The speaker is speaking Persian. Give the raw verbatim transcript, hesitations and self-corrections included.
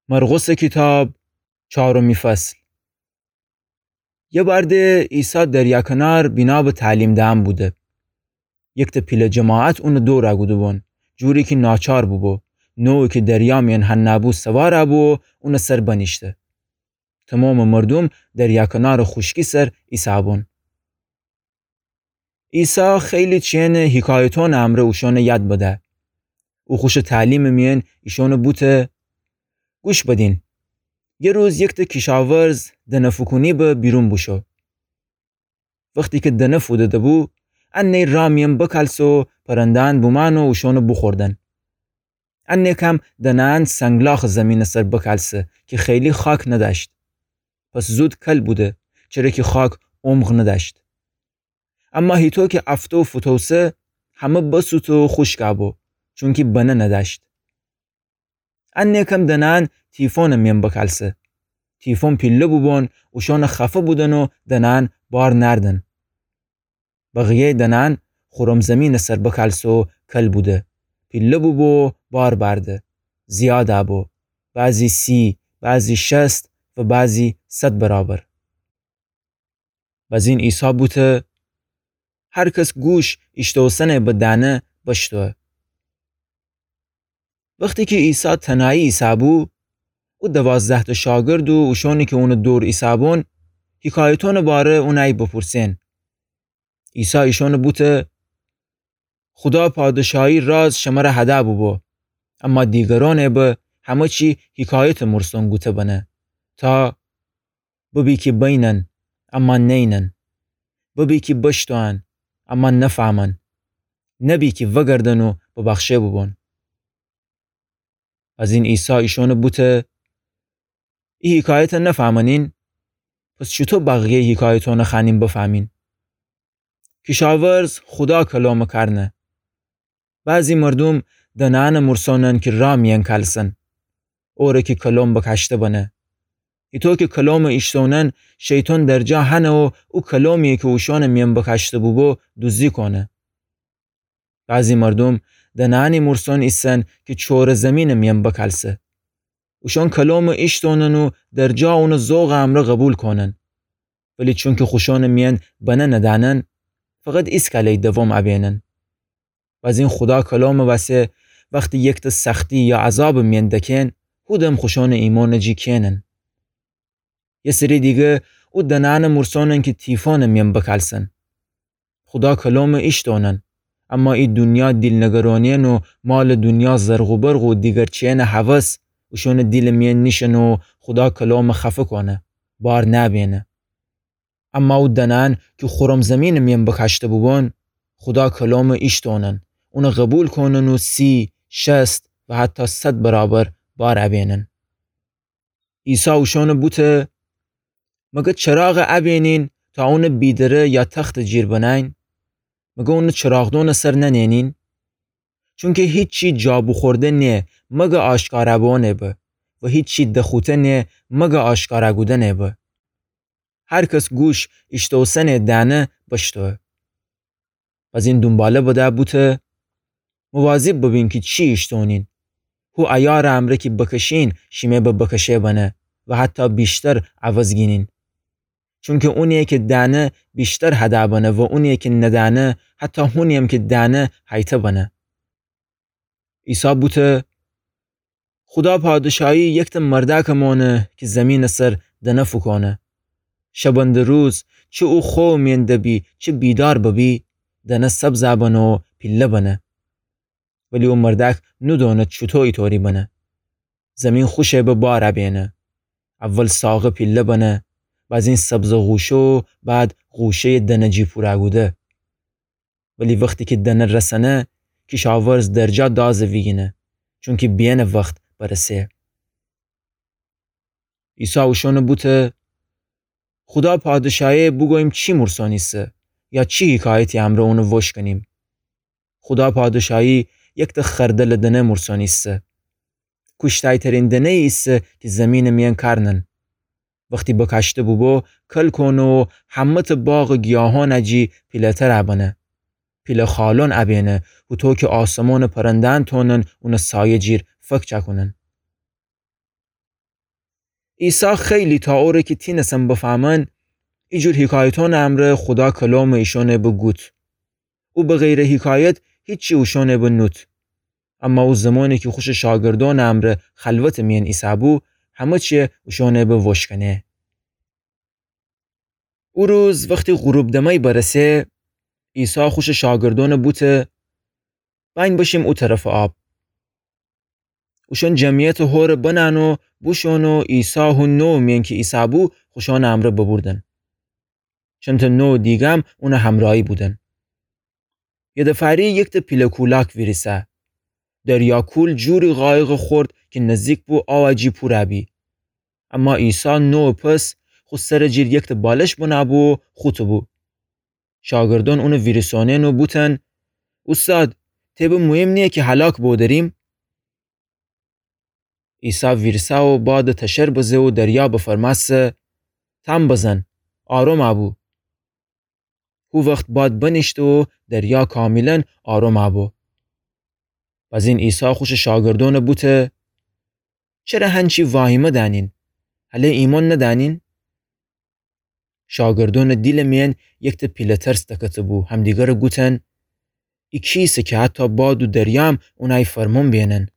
مرقس کتاب چهارمی فصل. یه برده عیسی دریا کنار بینا به تعلیم دهم بوده. یک تا پیل جماعت اون دور اگوده بون. جوری که ناچار بو بو. نوعی که دریا مین هن نبو سوار ابو اون سر بنیشته. تمام مردم دریا کنار خشکی سر عیسی بون. عیسی خیلی چین حکایتون امره اوشون یاد بده. او خوش تعلیم مین ایشون بوته. گوش بدین. یه روز یک تا کشاورز دنه فکونی به بیرون بوشو. وقتی که دنه فوده بو، انه رامیم بکلسو پرندان بومانو اوشونو بخوردن. انه کم دنان سنگلاخ زمین سر بکلسه که خیلی خاک نداشت. پس زود کل بوده چرا که خاک عمق نداشت. اما هیتو که افتو فتوسه همه بسوتو خشکابو چون که بنه نداشت. انه کم دنان تیفون میم بکلسه. تیفون پیله بودن اوشون خفه بودن و دنان بار نردن. بقیه دنان خورم زمین سر بکلسو کل بوده. پیله بو بار برده. زیاده بو. بعضی سی، بعضی شست و بعضی صد برابر. بازین عیسی بوده هر کس گوش اشتوسنه به دانه بشتوه. وقتی که عیسی تنهایی عیسی بو او دوازده تا شاگرد و اوشونی که اون دور عیسی بون حکایتون باره اونای بپرسین. عیسی ایشون بوده خدا پادشاهی راز شماره هده بو بو. اما دیگرانه به همه چی حکایت مرسون گوته بنه. تا ببی که بینن اما نینن. ببی که بشتوان اما نفهمن. نبی که وگردن و ببخشه ببون. از این عیسی ایشون بوده ای حکایت نفهمنین؟ پس چطور بقیه حکایتون خانیم بفهمین؟ کشاورز خدا کلام کرنه. بعضی مردم دنان مرسونن که رامین کلسن. اوره که کلام بکشته بنه. ایتو که کلام ایشتونن شیطان در جا هنه و او کلامیه که اوشان میم بکشته بو دوزی کنه. بعضی مردم دنانی مرسون ایسن که چور زمین میم بکلسه. اوشان کلام ایشتونن و در جا اون ذوق امره قبول کنن. ولی چون که خوشان مین بنه ندانن فقط اسکالی دوام ابینن. باز این خدا کلام واسه وقتی یک تا سختی یا عذاب مین دکن خودم خوشان ایمان جی کنن. یه سری دیگه او دنان مرسونن که تیفان مین بکلسن. خدا کلام ایشتونن. اما این دنیا دل نگرانین و مال دنیا زرق و برق و دیگر چین حوث وشون دل مین نیشن و خدا کلام خفه کنه. بار نبینه. اما او دنان که خورم زمین میم بکشته بودن خدا کلام ایشتونن. اون قبول کنن و سی، شست و حتی صد برابر بار ابینن. عیسی اوشون بوده مگه چراغ ابینین تا اون بیدره یا تخت جیر بنین؟ مگه اون چراغدون سر ننینین؟ چون که هیچی جابو خورده نه مگه آشکار بونه به و هیچی دخوته نه مگه آشکار گوده نه به. هر کس گوش اشتوسن دانه بشتوه. از این دنباله بوده بوده مواظب ببین که چی اشتونین. هو ایار امره که بکشین شیمه به بکشه بنه و حتی بیشتر عوض گینین. چون که اونیه که دانه بیشتر هده بنه و اونیه که ندانه حتی اونیم که دانه حیته بنه. عیسی بوده خدا پادشاهی یک تا مردک مونه که زمین سر دنه فکانه. شبند روز چه او خو مینده بی چه بیدار ببی دنه سبز بنه و پیله بنه. ولی اون مردک ندونه چطوری طوری بنه. زمین خوشه به بار بینه. اول ساقه پیله بنه. بعد این سبز غوشو بعد غوشه دنه جی پورا گوده. ولی وقتی که دنه رسنه کشاورز درجا دازه ویگینه. چون که بین وقت برسه. عیسی اوشون بوده خدا پادشاهی بگویم چی مرسانیسته یا چی حکایتی امره اونو وش کنیم. خدا پادشاهی یک تا خردل دنه مرسانیسته. کشتای ترین دنه ایسته که زمین میان کرنن. وقتی بکشته بو کل کنو همه باغ گیاهان اجی پیلتر ابنه. پیل خالون ابینه و تو که آسمان پرندان تونن اون سایه جیر فک چکنن. عیسی خیلی تا اوره که تینسن بفهمن ایجور حکایتان امر خدا کلام ایشونه بگوت. او به غیر حکایت هیچی اوشونه بنوت. اما او زمانی که خوش شاگردان امر خلوت مین عیسی بو همه چیه اوشونه بوشکنه. او روز وقتی غروب دمی برسه عیسی خوش شاگردان بوته باین باشیم او طرف آب. اوشون جمعیت هور بنن و بوشون و عیسی و نو مین که عیسی بو خوشان امره ببردن. چند تا نو دیگم اون همراهی بودن. یه دفعه یک تا پیلکولاک ویریسه. دریاکول جوری غایق خورد که نزدیک بو آواجی پورابی. اما عیسی نو پس خود سر جیر یک تا بالش بنابو خوتو بو. شاگردان اون ویرسانه نو بوتن. استاد تیب مهم نیه که هلاک بودریم؟ عیسی ویرسه و بعد تشر بزه و دریا بفرماسه تم بزن. آروم ابو. او وقت باد بنشت و دریا کاملا آروم ابو. باز این عیسی خوش شاگردان بوته چرا هنچی واهمه دانین؟ هله ایمان ندانین؟ شاگردان دیل مین یک تا پیله ترس دکت بو هم دیگر گوتن ای کیسه که حتی باد و دریام اونای فرمون بینن.